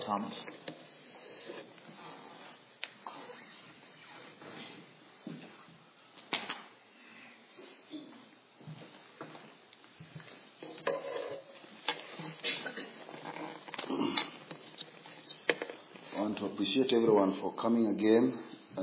Thomas. I want to appreciate everyone for coming again.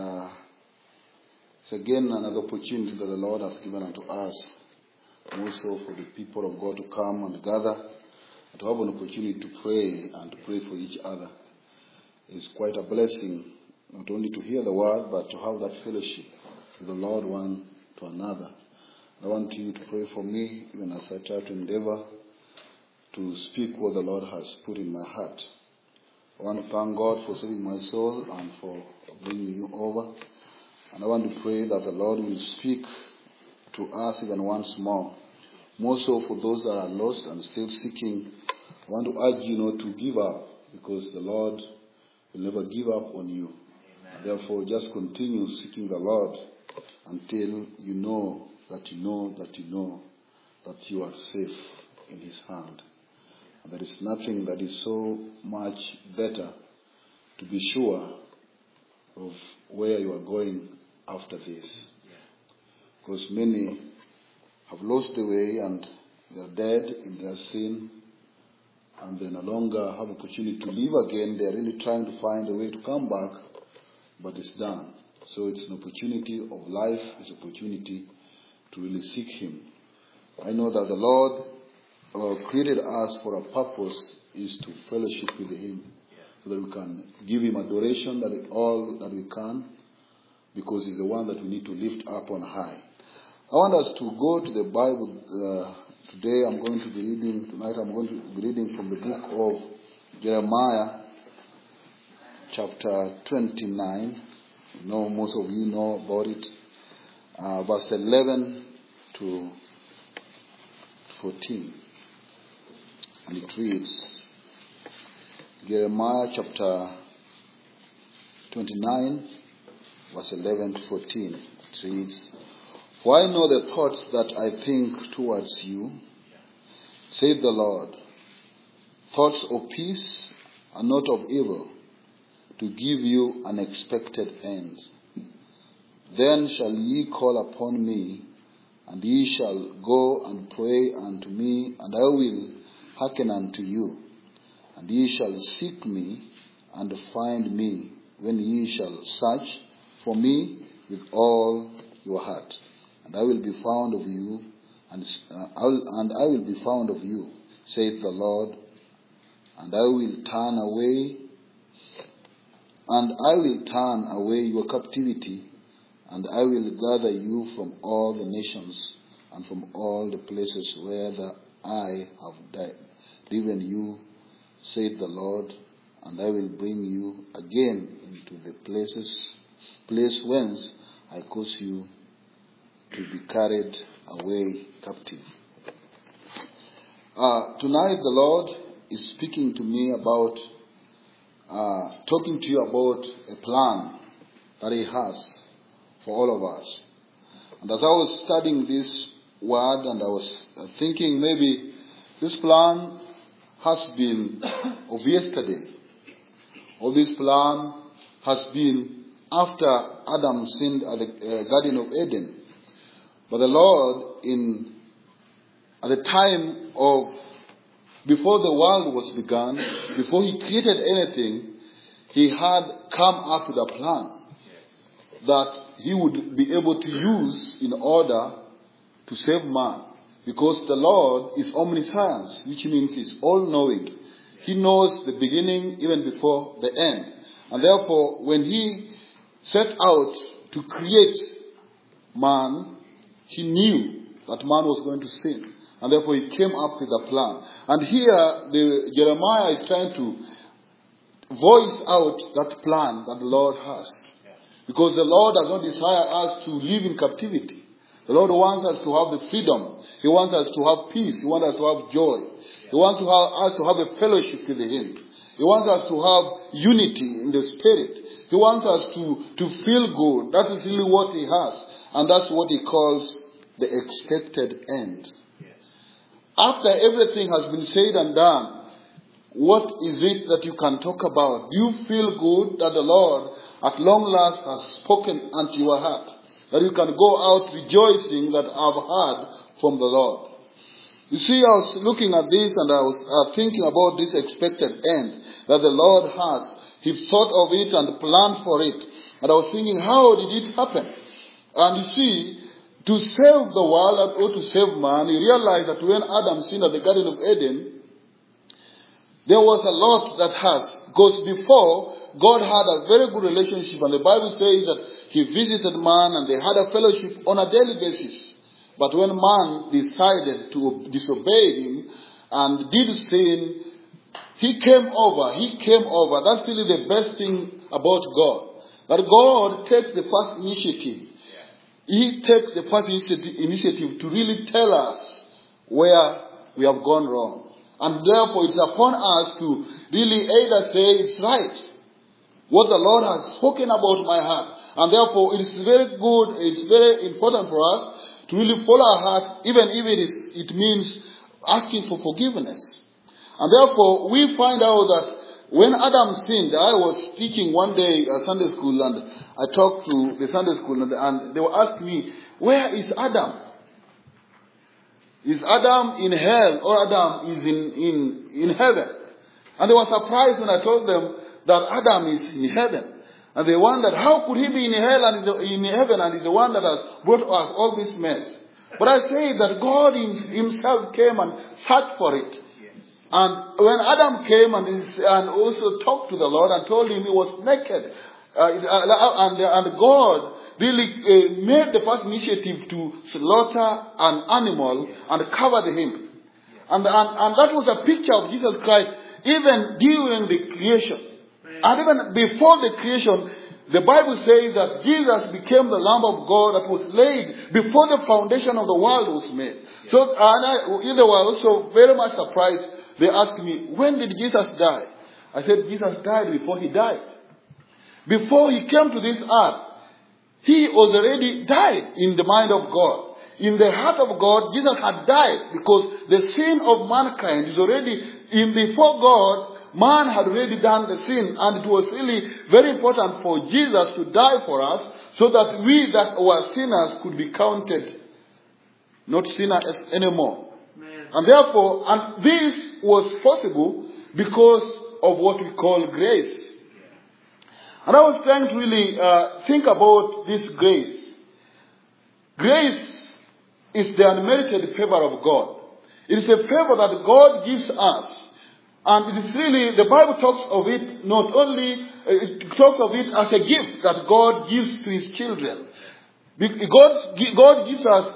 It's again another opportunity that the Lord has given unto us, also for the people of God to come and gather, and to have an opportunity to pray and to pray for each other. It's quite a blessing, not only to hear the word, but to have that fellowship with the Lord one to another. I want you to pray for me, even as I try to endeavor to speak what the Lord has put in my heart. I want to thank God for saving my soul and for bringing you over. And I want to pray that the Lord will speak to us even once more. More so for those that are lost and still seeking. I want to urge you not to give up, because the Lord will never give up on you. Therefore, just continue seeking the Lord until you know that you know that you know that you are safe in His hand. And there is nothing that is so much better to be sure of where you are going after this. Because many have lost the way and they are dead in their sin, and they no longer have opportunity to live again. They are really trying to find a way to come back, but it's done. So it's an opportunity of life, it's an opportunity to really seek Him. I know that the Lord created us for a purpose, is to fellowship with Him, so that we can give Him adoration, that all that we can, because He's the one that we need to lift up on high. I want us to go to the Bible. Tonight I'm going to be reading from the book of Jeremiah, chapter 29. Most of you know about it. Verse 11 to 14. And it reads, Jeremiah chapter 29, verse 11 to 14. It reads, For I know the thoughts that I think towards you, saith the Lord, thoughts of peace and not of evil, to give you an expected end. Then shall ye call upon me, and ye shall go and pray unto me, and I will hearken unto you. And ye shall seek me, and find me, when ye shall search for me with all your heart. And I will be found of you, and I will be found of you, saith the Lord. And I will turn away your captivity, and I will gather you from all the nations and from all the places where I have driven you, saith the Lord, and I will bring you again into the place whence I caused you to be carried away captive. Tonight the Lord is speaking to me about, talking to you about a plan that He has for all of us. And as I was studying this word, and I was thinking maybe this plan has been of yesterday, or this plan has been after Adam sinned at the Garden of Eden. But the Lord, at the time of, before the world was begun, before He created anything, He had come up with a plan that He would be able to use in order to save man. Because the Lord is omniscience, which means He's all-knowing. He knows the beginning even before the end. And therefore, when He set out to create man, He knew that man was going to sin. And therefore He came up with a plan. And here Jeremiah is trying to voice out that plan that the Lord has. Because the Lord does not desire us to live in captivity. The Lord wants us to have the freedom. He wants us to have peace. He wants us to have joy. He wants us to have a fellowship with Him. He wants us to have unity in the Spirit. He wants us to feel good. That is really what He has. And that's what He calls the expected end. After everything has been said and done, What is it that you can talk about? Do you feel good that the Lord at long last has spoken unto your heart? That you can go out rejoicing that I've heard from the Lord. You see, I was looking at this and I was thinking about this expected end that the Lord has. He thought of it and planned for it. And I was thinking, how did it happen? And you see, to save the world or to save man, you realize that when Adam sinned at the Garden of Eden, there was a lot that has. Because before, God had a very good relationship. And the Bible says that he visited man and they had a fellowship on a daily basis. But when man decided to disobey him and did sin, he came over. That's really the best thing about God. That God takes the first initiative. He takes the first initiative to really tell us where we have gone wrong. And therefore it's upon us to really either say it's right. What the Lord has spoken about my heart. And therefore it is very good, it's very important for us to really follow our heart, even if it means asking for forgiveness. And therefore we find out that when Adam sinned, I was teaching one day at Sunday school and I talked to the Sunday school and they were asking me, where is Adam? Is Adam in hell or Adam is in heaven? And they were surprised when I told them that Adam is in heaven. And they wondered, how could he be in hell and in heaven and is the one that has brought us all this mess? But I say that God himself came and searched for it. And when Adam came and also talked to the Lord and told him he was naked, and God really made the first initiative to slaughter an animal and covered him. And that was a picture of Jesus Christ even during the creation. And even before the creation, the Bible says that Jesus became the Lamb of God that was laid before the foundation of the world was made. So they were also very much surprised. They asked me, when did Jesus die? I said, Jesus died before he died. Before he came to this earth, he was already died in the mind of God. In the heart of God, Jesus had died because the sin of mankind is already before God. Man had already done the sin, and it was really very important for Jesus to die for us so that we that were sinners could be counted not sinners anymore. Amen. And therefore, and this was possible because of what we call grace. And I was trying to really think about this grace. Grace is the unmerited favor of God. It is a favor that God gives us. And it is really, the Bible talks of it not only, it talks of it as a gift that God gives to his children. God gives us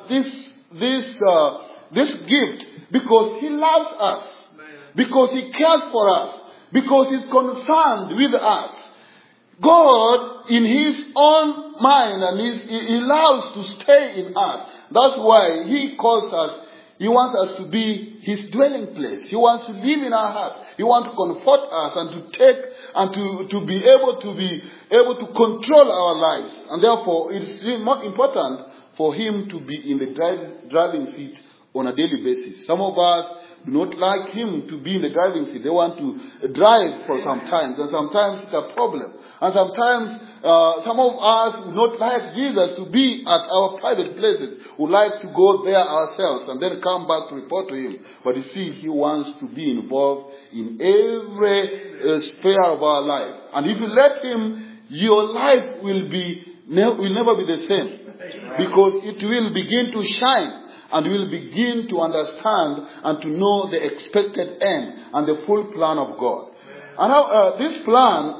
this gift because he loves us, because he cares for us, because he's concerned with us. God, in his own mind, and he loves to stay in us. That's why he calls us. He wants us to be his dwelling place. He wants to live in our hearts. He wants to comfort us and to take and to be able to control our lives. And therefore, it is really more important for him to be in the driving seat on a daily basis. Some of us do not like him to be in the driving seat. They want to drive for some time, and sometimes it's a problem. And sometimes some of us would not like Jesus to be at our private places. We like to go there ourselves and then come back to report to him. But you see, he wants to be involved in every sphere of our life. And if you let him, your life will never be the same. Because it will begin to shine. And you will begin to understand and to know the expected end and the full plan of God. And now this plan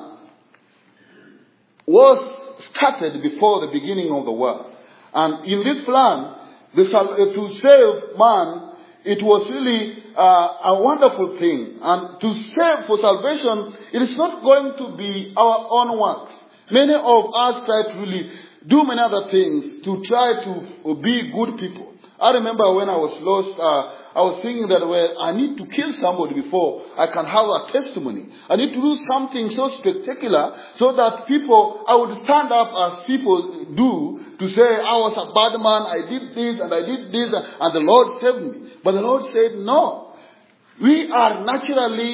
was started before the beginning of the world. And in this plan, to save man, it was really a wonderful thing. And to save for salvation, it is not going to be our own works. Many of us try to really do many other things to try to be good people. I remember when I was lost, I was thinking that, well, I need to kill somebody before I can have a testimony. I need to do something so spectacular so that I would stand up as people do to say, I was a bad man, I did this and I did this and the Lord saved me. But the Lord said, no. We are naturally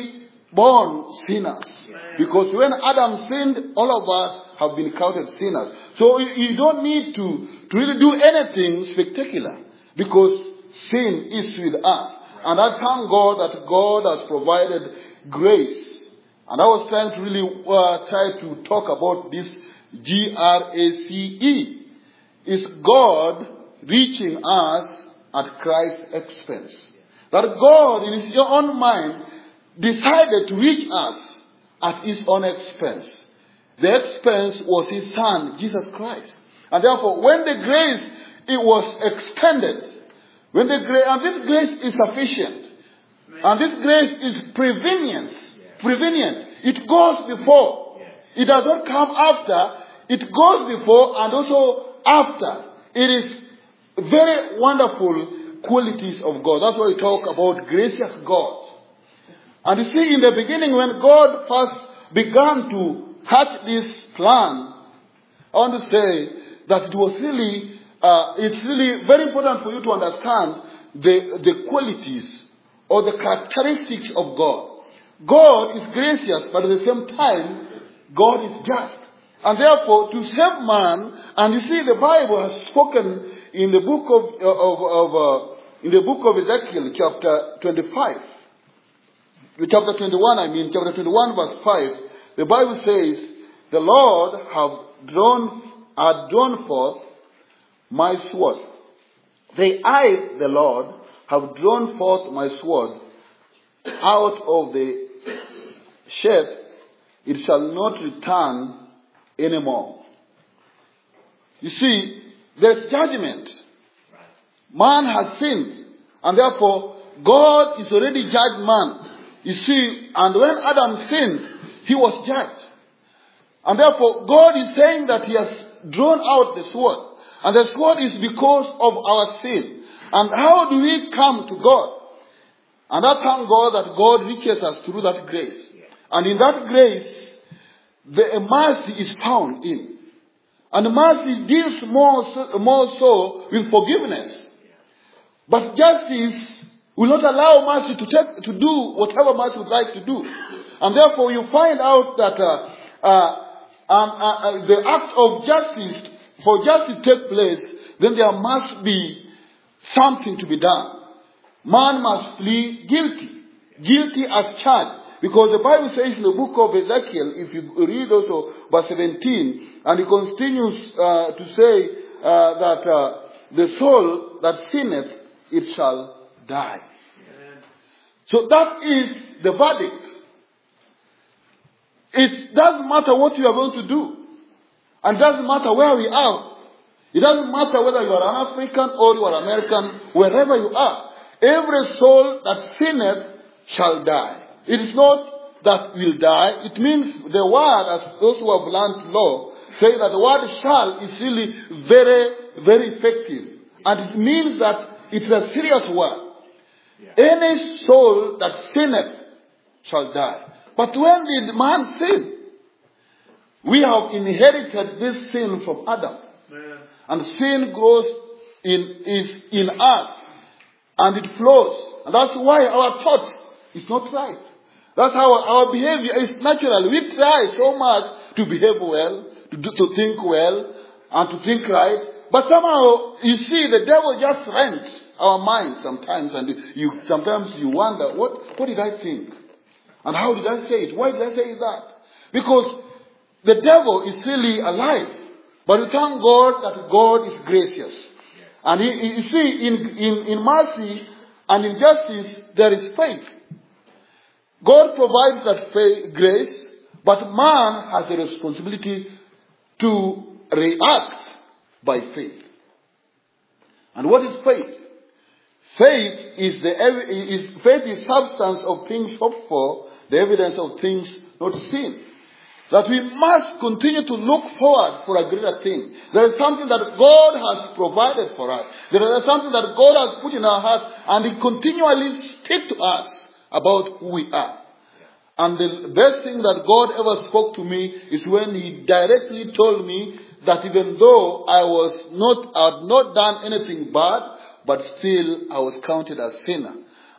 born sinners. Because when Adam sinned, all of us have been counted sinners. So you don't need to really do anything spectacular, because sin is with us. And I thank God that God has provided grace. And I was trying to really try to talk about this GRACE. Is God reaching us at Christ's expense. That God, in his own mind, decided to reach us at his own expense. The expense was his Son, Jesus Christ. And therefore, when the grace, it was extended. And this grace is sufficient. And this grace is prevenient. It goes before. It does not come after. It goes before and also after. It is very wonderful qualities of God. That's why we talk about gracious God. And you see, in the beginning, when God first began to hatch this plan, I want to say that it was really, it's really very important for you to understand the qualities or the characteristics of God. God is gracious, but at the same time, God is just. And therefore, to save man, and you see, the Bible has spoken in the book of Ezekiel, chapter 25. Chapter 21, chapter 21, verse 5. The Bible says, "The Lord had drawn forth my sword. I, the Lord, have drawn forth my sword out of the sheath. It shall not return anymore." You see, there's judgment. Man has sinned, and therefore God is already judged man. You see, and when Adam sinned, he was judged. And therefore God is saying that he has drawn out the sword. And the sword is because of our sin. And how do we come to God? And I thank God that God reaches us through that grace. And in that grace, the mercy is found in. And mercy deals more so with forgiveness. But justice will not allow mercy to do whatever mercy would like to do. And therefore you find out that the act of justice, for justice to take place, then there must be something to be done. Man must plead guilty as charged. Because the Bible says in the book of Ezekiel, if you read also verse 17, and it continues to say that the soul that sinneth, it shall die. Amen. So that is the verdict. It doesn't matter what you are going to do. And it doesn't matter where we are. It doesn't matter whether you are an African or you are American, wherever you are. Every soul that sinneth shall die. It is not that will die. It means the word, as those who have learned law, say that the word shall is really very, very effective. And it means that it's a serious word. Any soul that sinneth shall die. But when did man sin? We have inherited this sin from Adam. And sin grows in us. And it flows. And that's why our thoughts is not right. That's how our behavior is natural. We try so much to behave well, to think well, and to think right. But somehow, you see, the devil just rents our minds sometimes. And sometimes you wonder, what did I think? And how did I say it? Why did I say that? Because the devil is really alive. But we thank God that God is gracious. And you see, in mercy and in justice, there is faith. God provides that grace, but man has a responsibility to react by faith. And what is faith? Faith is substance of things hoped for, the evidence of things not seen. That we must continue to look forward for a greater thing. There is something that God has provided for us. There is something that God has put in our hearts, and He continually speaks to us about who we are. And the best thing that God ever spoke to me is when He directly told me that even though I had not done anything bad, but still I was counted as sinner.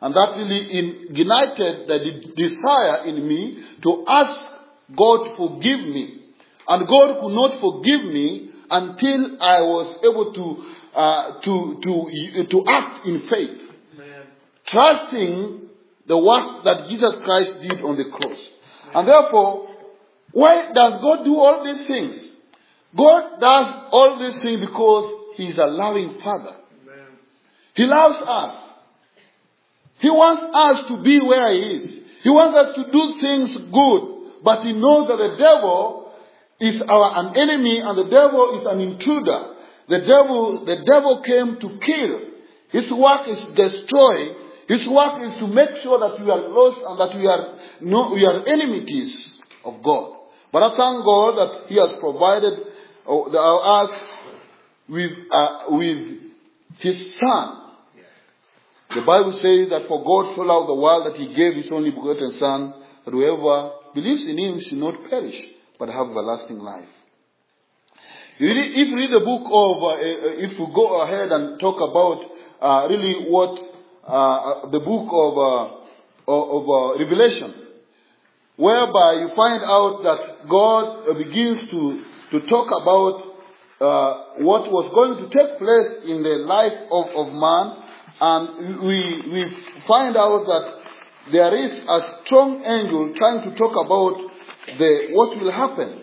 And that really ignited the desire in me to ask God to forgive me. And God could not forgive me until I was able to act in faith. Amen. Trusting the work that Jesus Christ did on the cross. Amen. And therefore, why does God do all these things? God does all these things because He is a loving Father. Amen. He loves us. He wants us to be where He is. He wants us to do things good. But He knows that the devil is an enemy and the devil is an intruder. The devil came to kill. His work is to destroy. His work is to make sure that we are lost and that we are enmities of God. But I thank God that He has provided us with His Son. The Bible says that for God so loved the world that He gave His only begotten Son, that whoever believes in Him should not perish, but have everlasting life. If you read the book of, if we go ahead and talk about really what the book of Revelation, whereby you find out that God begins to talk about what was going to take place in the life of man, and we find out that there is a strong angel trying to talk about what will happen.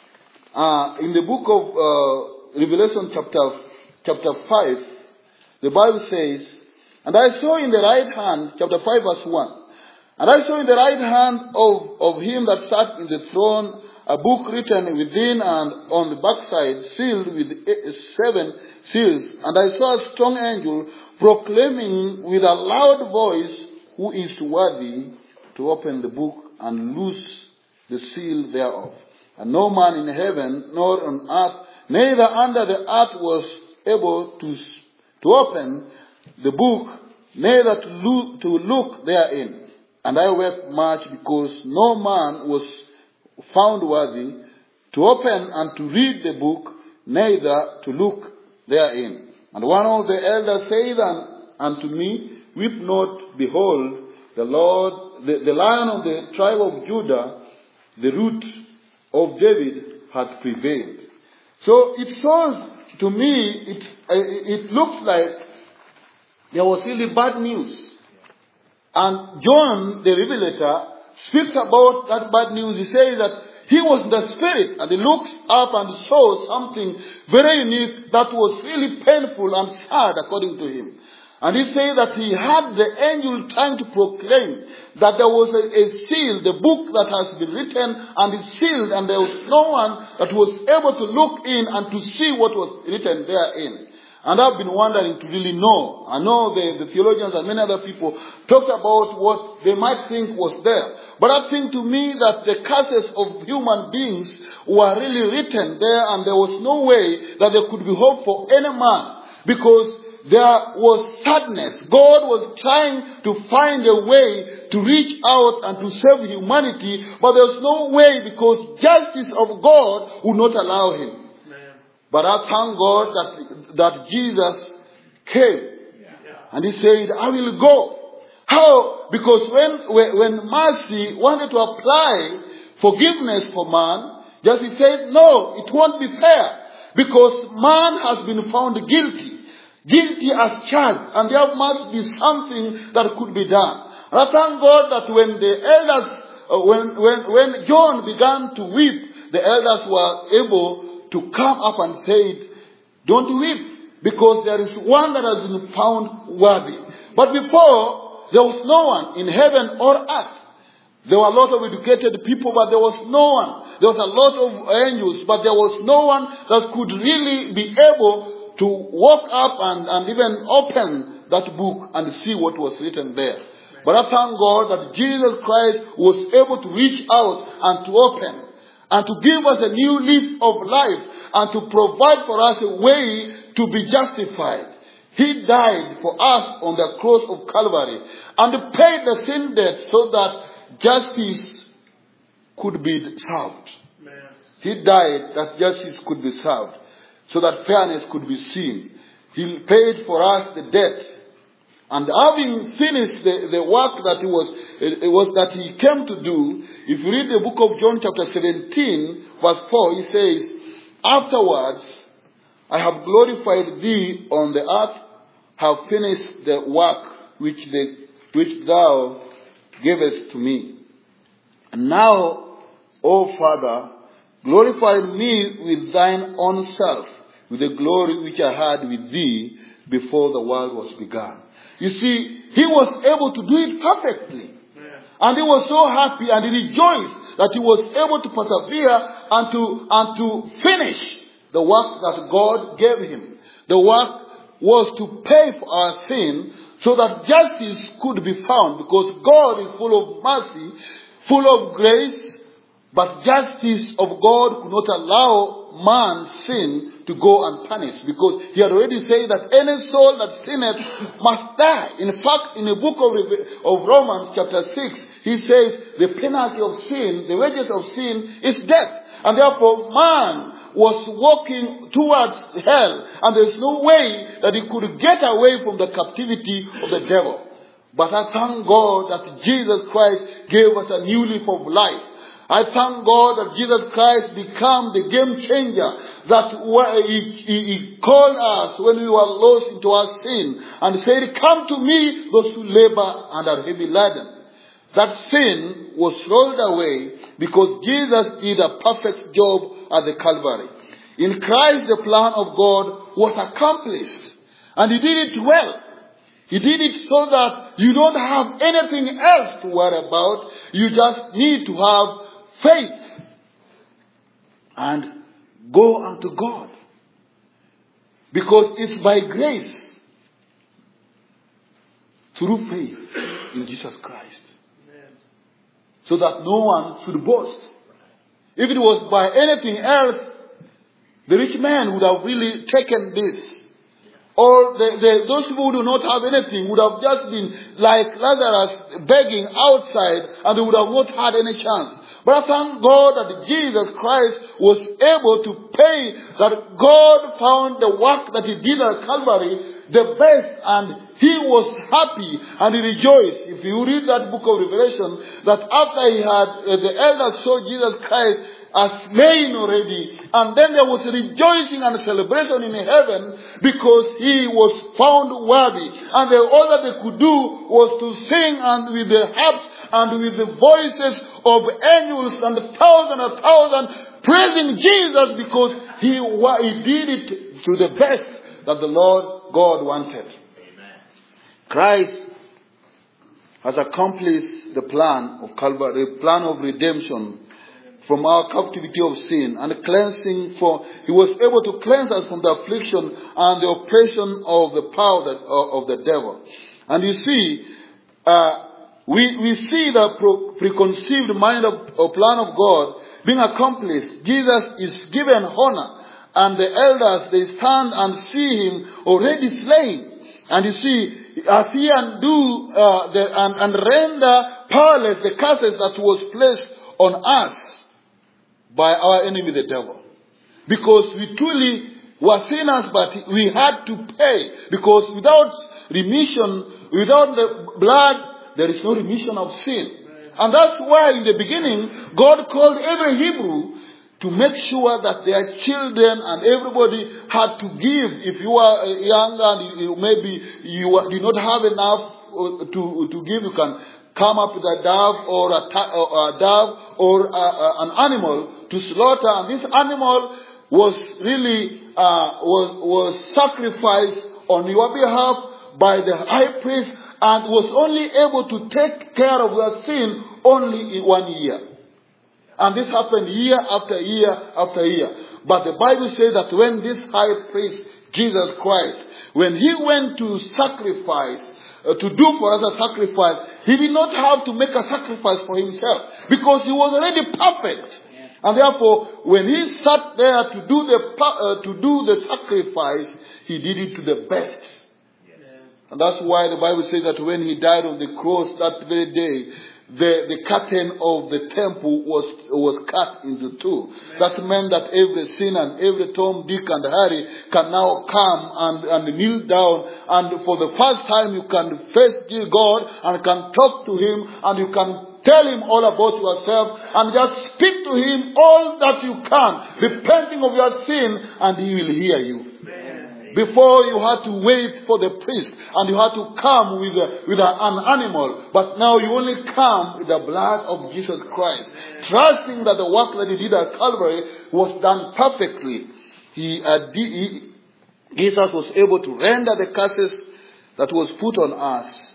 In the book of Revelation chapter 5, the Bible says, and I saw in the right hand, chapter 5 verse 1, and I saw in the right hand of him that sat in the throne a book written within and on the backside, sealed with 7 seals. And I saw a strong angel proclaiming with a loud voice, who is worthy to open the book and loose the seal thereof. And no man in heaven, nor on earth, neither under the earth was able to open the book, neither to look therein. And I wept much because no man was found worthy to open and to read the book, neither to look therein. And one of the elders said unto me, weep not, behold, the Lord, the Lion of the tribe of Judah, the root of David, hath prevailed. So it shows to me, it looks like there was really bad news. And John, the Revelator, speaks about that bad news. He says that he was in the Spirit and he looks up and saw something very unique that was really painful and sad according to him. And he said that he had the angel trying to proclaim that there was a seal, the book that has been written and it's sealed, and there was no one that was able to look in and to see what was written therein. And I've been wondering to really know. I know the theologians and many other people talked about what they might think was there. But I think to me that the curses of human beings were really written there, and there was no way that there could be hope for any man, because there was sadness. God was trying to find a way to reach out and to save humanity, but there was no way because justice of God would not allow him. Amen. But I thank God that Jesus came. And he said, I will go. How? Because when mercy wanted to apply forgiveness for man, just he said, no, it won't be fair. Because man has been found guilty. Guilty as charged, and there must be something that could be done. And I thank God that when the elders, when John began to weep, the elders were able to come up and say, don't weep, because there is one that has been found worthy. But before, there was no one in heaven or earth. There were a lot of educated people, but there was no one. There was a lot of angels, but there was no one that could really be able to walk up and even open that book and see what was written there. But I thank God that Jesus Christ was able to reach out and to open and to give us a new leaf of life and to provide for us a way to be justified. He died for us on the cross of Calvary and paid the sin debt so that justice could be served. He died that justice could be served, so that fairness could be seen. He paid for us the debt And having finished the work that that he came to do, if you read the book of John chapter 17, verse 4, he says, afterwards, I have glorified thee on the earth, have finished the work which thou gavest to me. And now, O Father, glorify me with thine own self, with the glory which I had with thee before the world was begun. You see, he was able to do it perfectly. And he was so happy and he rejoiced that he was able to persevere and to finish the work that God gave him. The work was to pay for our sin so that justice could be found, because God is full of mercy, full of grace, but justice of God could not allow man's sin to go unpunished, because he had already said that any soul that sinneth must die. In fact, in the book of Romans chapter 6, he says the penalty of sin, the wages of sin is death. And therefore man was walking towards hell, and there's no way that he could get away from the captivity of the devil. But I thank God that Jesus Christ gave us a new leaf of life. I thank God that Jesus Christ became the game changer, that he called us when we were lost into our sin and said, come to me, those who labor and are heavy laden. That sin was rolled away because Jesus did a perfect job at the Calvary. In Christ, the plan of God was accomplished, and he did it well. He did it so that you don't have anything else to worry about. You just need to have faith and go unto God. Because it's by grace, through faith in Jesus Christ. Amen. So that no one should boast. If it was by anything else, the rich man would have really taken this. Or those people who do not have anything would have just been like Lazarus begging outside, and they would have not had any chance. But I thank God that Jesus Christ was able to pay, that God found the work that he did at Calvary the best, and he was happy and he rejoiced. If you read that book of Revelation, that after he had, the elders saw Jesus Christ as slain already, and then there was rejoicing and celebration in heaven because he was found worthy, and all that they could do was to sing, and with the harps and with the voices of angels and thousand praising Jesus, because he did it to the best that the Lord God wanted. Amen. Christ has accomplished the plan of Calvary, the plan of redemption from our captivity of sin, and cleansing, for he was able to cleanse us from the affliction and the oppression of the power of the devil. And you see, we see the preconceived mind of plan of God being accomplished. Jesus is given honor, and the elders, they stand and see him already slain. And you see, as he undo and render powerless the curses that was placed on us by our enemy the devil. Because we truly were sinners, but we had to pay. Because without remission, without the blood, there is no remission of sin. And that's why in the beginning, God called every Hebrew to make sure that their children and everybody had to give. If you are young and maybe you did not have enough to give, you can come up with a dove or a dove or an animal to slaughter. And this animal was really was sacrificed on your behalf by the high priest, and was only able to take care of your sin only in 1 year. And this happened year after year after year. But the Bible says that when this high priest, Jesus Christ, when he went to sacrifice, to do for us a sacrifice, he did not have to make a sacrifice for himself, because he was already perfect. And therefore, when he sat there to do the sacrifice, he did it to the best. And that's why the Bible says that when he died on the cross that very day, the curtain of the temple was cut into two. That meant that every sinner and every Tom, Dick and Harry can now come and kneel down, and for the first time you can face God and can talk to Him, and you can tell Him all about yourself and just speak to Him all that you can, repenting of your sin, and He will hear you. Before you had to wait for the priest and you had to come with an animal. But now you only come with the blood of Jesus Christ. Trusting that the work that He did at Calvary was done perfectly. Jesus was able to render the curses that was put on us.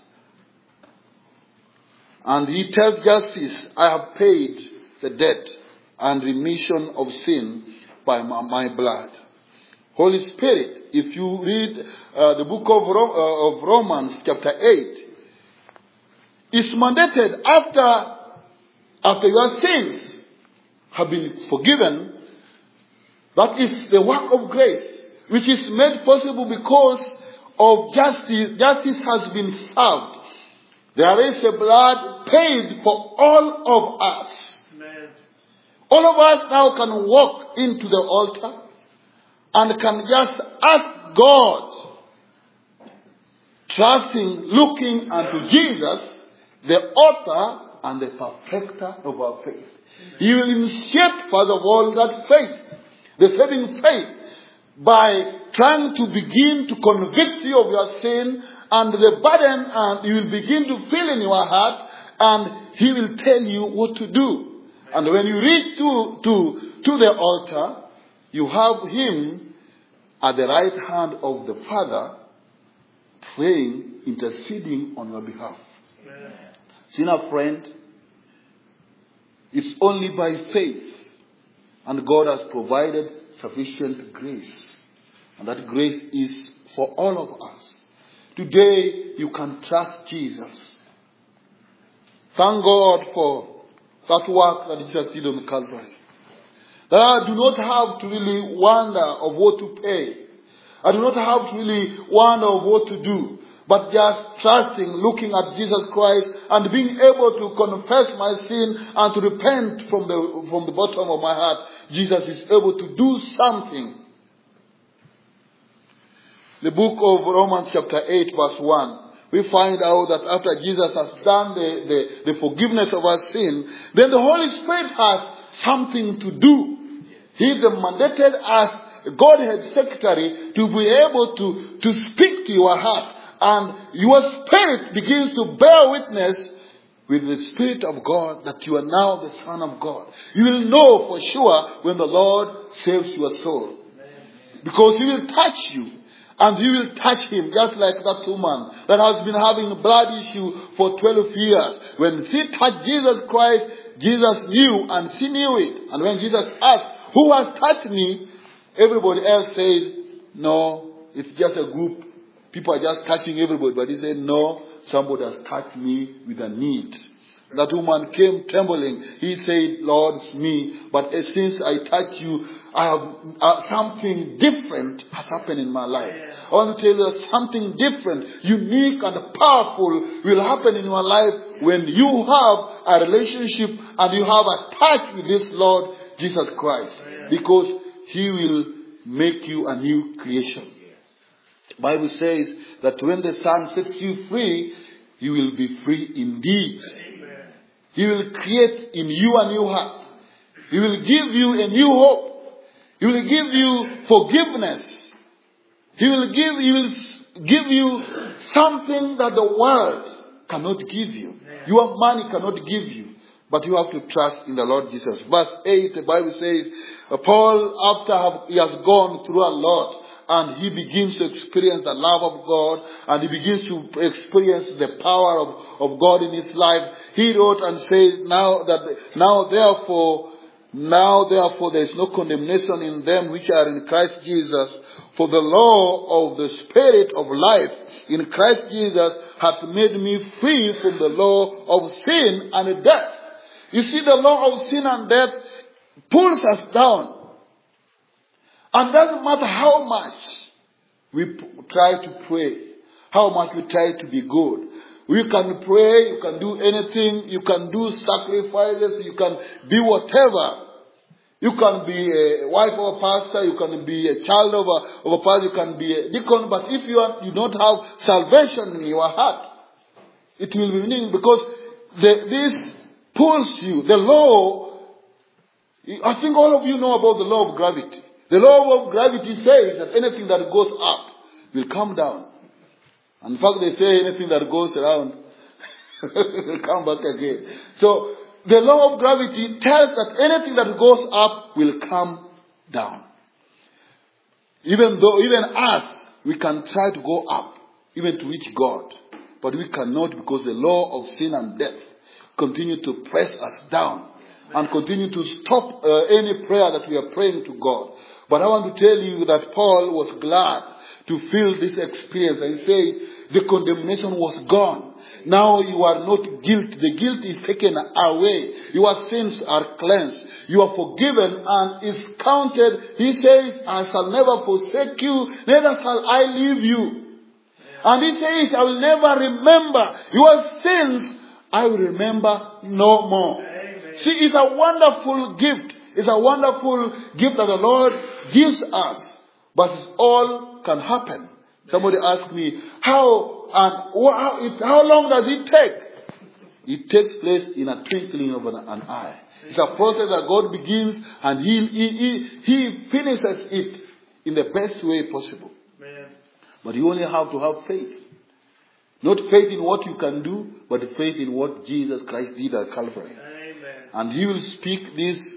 And He tells justice, I have paid the debt and remission of sin by my blood. Holy Spirit, if you read the book of Romans chapter 8, is mandated after your sins have been forgiven. That is the work of grace, which is made possible because of justice. Justice has been served. There is a blood paid for all of us. Amen. All of us now can walk into the altar and can just ask God, trusting, looking unto Jesus, the author and the perfecter of our faith. He will initiate, first of all, that faith, the saving faith, by trying to begin to convict you of your sin and the burden, and He will begin to feel in your heart, and He will tell you what to do. And when you reach to the altar, you have Him at the right hand of the Father, praying, interceding on your behalf. Amen. Sinner friend, it's only by faith, and God has provided sufficient grace. And that grace is for all of us. Today, you can trust Jesus. Thank God for that work that Jesus did on Calvary. That I do not have to really wonder of what to pay. I do not have to really wonder of what to do. But just trusting, looking at Jesus Christ and being able to confess my sin and to repent from the bottom of my heart. Jesus is able to do something. The book of Romans chapter 8 verse 1. We find out that after Jesus has done the forgiveness of our sin, then the Holy Spirit has something to do. He mandated us, Godhead secretary, to be able to speak to your heart. And your spirit begins to bear witness with the Spirit of God that you are now the Son of God. You will know for sure when the Lord saves your soul. Because He will touch you. And you will touch Him, just like that woman that has been having a blood issue for 12 years. When she touched Jesus Christ, Jesus knew and she knew it. And when Jesus asked, who has touched me? Everybody else said, no, it's just a group. People are just touching everybody. But He said, no, somebody has touched me with a need. That woman came trembling. He said, Lord, it's me. But since I touched you, I have something different has happened in my life. I want to tell you something different, unique and powerful will happen in your life when you have a relationship and you have a touch with this Lord Jesus Christ. Because He will make you a new creation. The Bible says that when the Son sets you free, you will be free indeed. He will create in you a new heart. He will give you a new hope. He will give you forgiveness. He will give you something that the world cannot give you. Your money cannot give you. But you have to trust in the Lord Jesus. Verse 8, the Bible says, Paul, after he has gone through a lot, and he begins to experience the love of God, and he begins to experience the power of God in his life, he wrote and said, now therefore there is no condemnation in them which are in Christ Jesus. For the law of the Spirit of life in Christ Jesus hath made me free from the law of sin and death. You see, the law of sin and death pulls us down. And doesn't matter how much we try to pray, how much we try to be good. You can pray, you can do anything, you can do sacrifices, you can be whatever. You can be a wife of a pastor, you can be a child of a pastor, you can be a deacon, but if you don't have salvation in your heart, it will be meaning because this pulls you. The law, I think all of you know about the law of gravity. The law of gravity says that anything that goes up will come down. And in fact, they say anything that goes around will come back again. So, the law of gravity tells that anything that goes up will come down. Even us, we can try to go up, even to reach God. But we cannot because the law of sin and death continue to press us down and continue to stop any prayer that we are praying to God. But I want to tell you that Paul was glad to feel this experience and say the condemnation was gone. Now you are not guilty. The guilt is taken away. Your sins are cleansed. You are forgiven and is counted. He says, I shall never forsake you, neither shall I leave you. And he says, I will never remember your sins. I will remember no more. Amen. See, it's a wonderful gift. It's a wonderful gift that the Lord gives us. But it all can happen. Somebody asked me, how long does it take? It takes place in a twinkling of an eye. It's a process that God begins and He finishes it in the best way possible. Amen. But you only have to have faith. Not faith in what you can do, but faith in what Jesus Christ did at Calvary. Amen. And He will speak these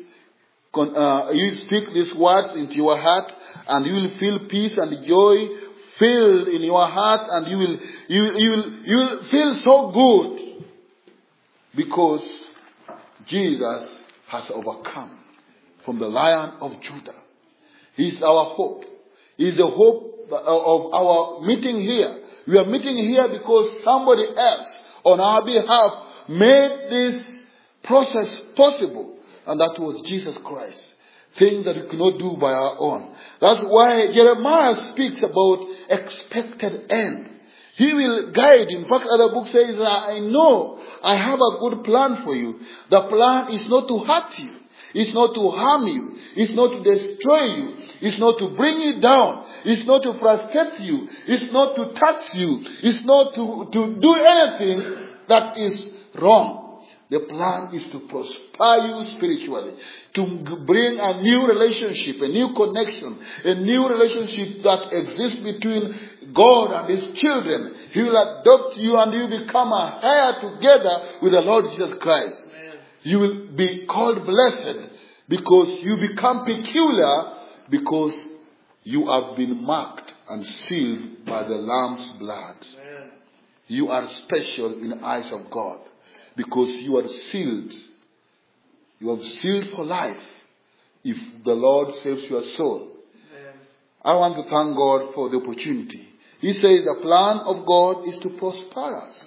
words into your heart, and you will feel peace and joy filled in your heart, and you will feel so good because Jesus has overcome from the Lion of Judah. He is our hope. He is the hope of our meeting here. We are meeting here because somebody else on our behalf made this process possible, and that was Jesus Christ. Things that we cannot do by our own. That's why Jeremiah speaks about expected end. He will guide. In fact, other book says, I know I have a good plan for you. The plan is not to hurt you. It's not to harm you. It's not to destroy you. It's not to bring you down. It's not to frustrate you. It's not to touch you. It's not to do anything that is wrong. The plan is to prosper you spiritually, to bring a new relationship, a new connection, a new relationship that exists between God and His children. He will adopt you and you become a heir together with the Lord Jesus Christ. Amen. You will be called blessed because you become peculiar because you have been marked and sealed by the Lamb's blood. Amen. You are special in the eyes of God. Because you are sealed. You are sealed for life if the Lord saves your soul. Amen. I want to thank God for the opportunity. He says the plan of God is to prosper us.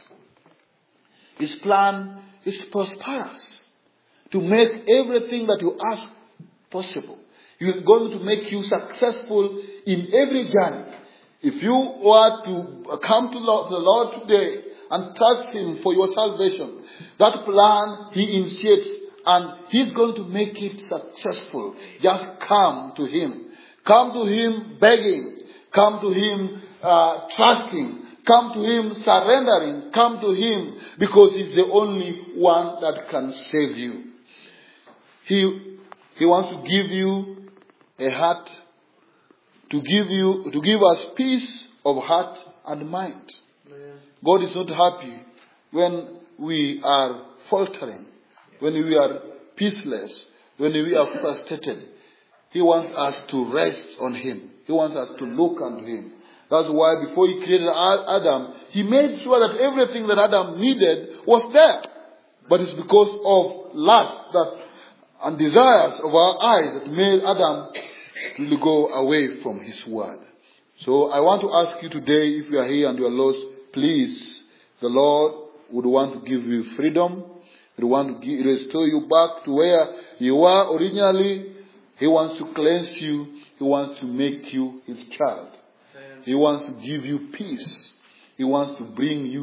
His plan is to prosper us. To make everything that you ask possible. He is going to make you successful in every journey. If you were to come to the Lord today and trust Him for your salvation, that plan He initiates and He's going to make it successful. Just come to Him. Come to Him begging. Come to Him trusting. Come to Him surrendering. Come to Him because He's the only one that can save you. He wants to give you a heart, to give us peace of heart and mind. God is not happy when we are faltering, when we are peaceless, when we are frustrated. He wants us to rest on Him. He wants us to look unto Him. That's why before He created Adam, He made sure that everything that Adam needed was there. But it's because of lust and desires of our eyes that made Adam to go away from His word. So I want to ask you today, if you are here and you are lost, please, the Lord would want to give you freedom. He would want to restore you back to where you were originally. He wants to cleanse you. He wants to make you His child. He wants to give you peace. He wants to bring you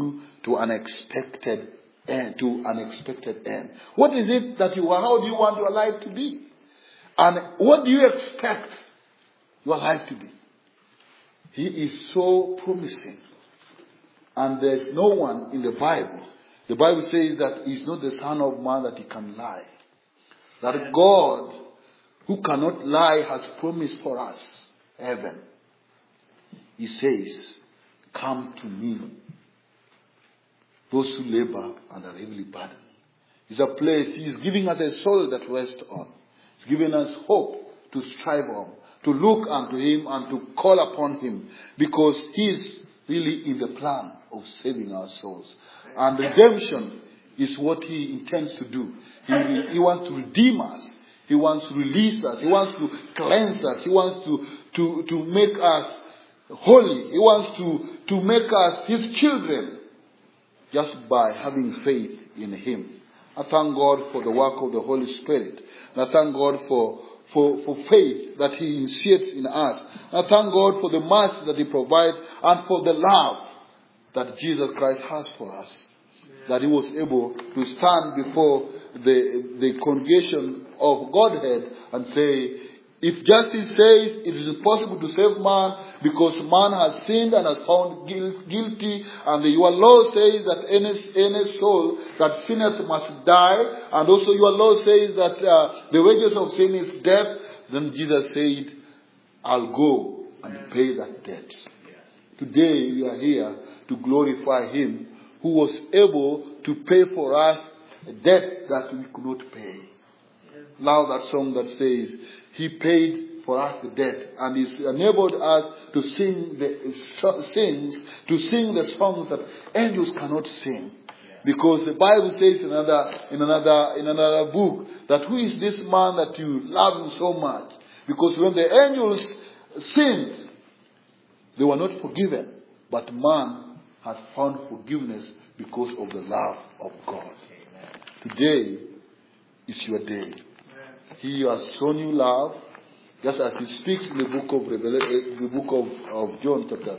to unexpected end. What is it that how do you want your life to be? And what do you expect your life to be? He is so promising. And there's no one in the Bible. The Bible says that he's not the Son of Man that he can lie. That God, who cannot lie, has promised for us heaven. He says, come to me, those who labor and are heavily burdened. It's a place, He is giving us a soul that rests on. He's giving us hope to strive on, to look unto Him and to call upon Him, because He is really in the plan of saving our souls. And redemption is what He intends to do. He wants to redeem us. He wants to release us. He wants to cleanse us. He wants to make us holy. He wants to make us His children just by having faith in Him. I thank God for the work of the Holy Spirit. And I thank God for faith that He initiates in us. I thank God for the mercy that He provides and for the love that Jesus Christ has for us. That He was able to stand before the congregation of Godhead and say, if justice says it is impossible to save man because man has sinned and has found guilty, and your law says that any soul that sinneth must die, and also your law says that the wages of sin is death, then Jesus said, I'll go and pay that debt. Today we are here to glorify Him who was able to pay for us a debt that we could not pay. Now that song that says, He paid for us the debt, and He's enabled us to sing the songs that angels cannot sing. Because the Bible says in another book that who is this man that you love him so much? Because when the angels sinned, they were not forgiven. But man has found forgiveness because of the love of God. Today is your day. He has shown you love, just as He speaks in the book of Revelation, the book of John, chapter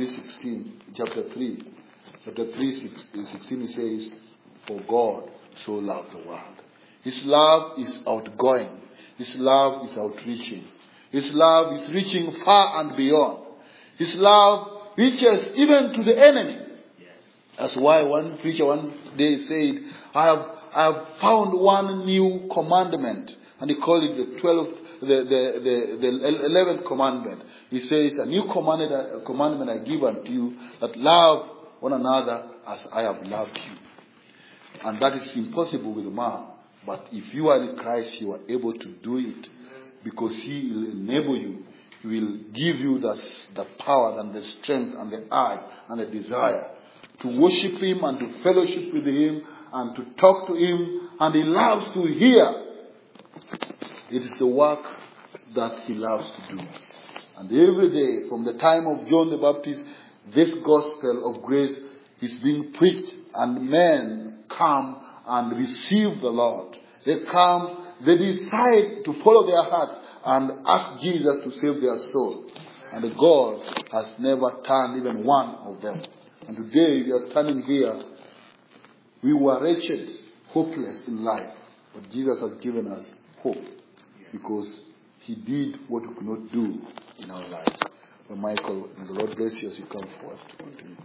3, 16. He says, "For God so loved the world." His love is outgoing. His love is outreaching. His love is reaching far and beyond. His love reaches even to the enemy. That's why one preacher one day said, I have found one new commandment. And he called it the 11th commandment. He says, a new commandment I give unto you, that love one another as I have loved you. And that is impossible with a man. But if you are in Christ, you are able to do it. Because He will enable you. He will give you the power and the strength and the eye and the desire to worship Him and to fellowship with Him and to talk to Him. And He loves to hear. It is the work that He loves to do. And every day, from the time of John the Baptist, this gospel of grace is being preached, and men come and receive the Lord. They come, they decide to follow their hearts and ask Jesus to save their soul. And God has never turned even one of them. And today we are standing here. We were wretched, hopeless in life, but Jesus has given us hope. Because He did what we could not do in our lives. Well, Michael, may the Lord bless you as you come forward to continue.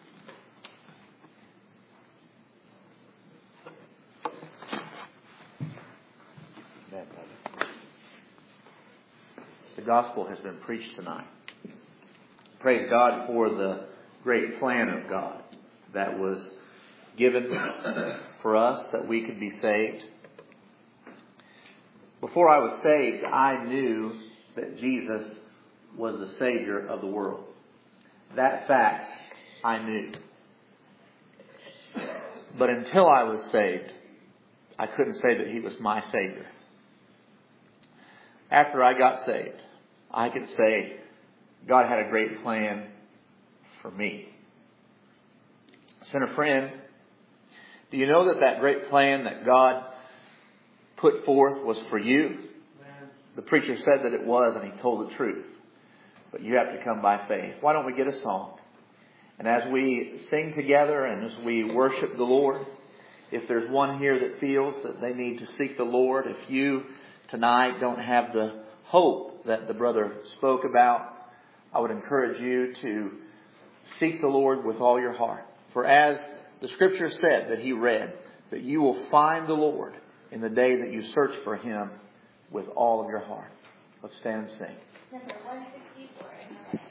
Amen, brother. The gospel has been preached tonight. Praise God for the great plan of God that was given for us that we could be saved. Before I was saved, I knew that Jesus was the Savior of the world. That fact I knew. But until I was saved, I couldn't say that He was my Savior. After I got saved, I could say God had a great plan for me. Sinner friend, do you know that great plan that God put forth was for you? The preacher said that it was, and he told the truth. But you have to come by faith. Why don't we get a song? And as we sing together and as we worship the Lord, if there's one here that feels that they need to seek the Lord, if you tonight don't have the hope that the brother spoke about, I would encourage you to seek the Lord with all your heart. For as the Scripture said that he read, that you will find the Lord in the day that you search for Him with all of your heart. Let's stand and sing. Number 164.